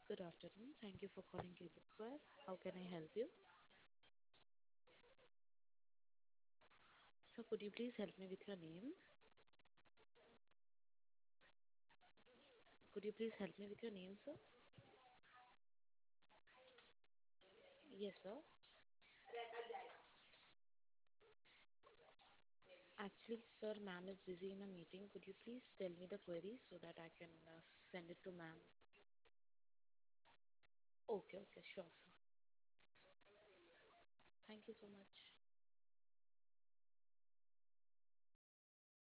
Good afternoon. Thank you for calling K-Bookware. How can I help you? So could you please help me with your name? Could you please help me with your name, sir? Yes, sir. Actually, sir, ma'am is busy in a meeting. Could you please tell me the query so that I can send it to ma'am? Okay, okay, sure, sir. Thank you so much.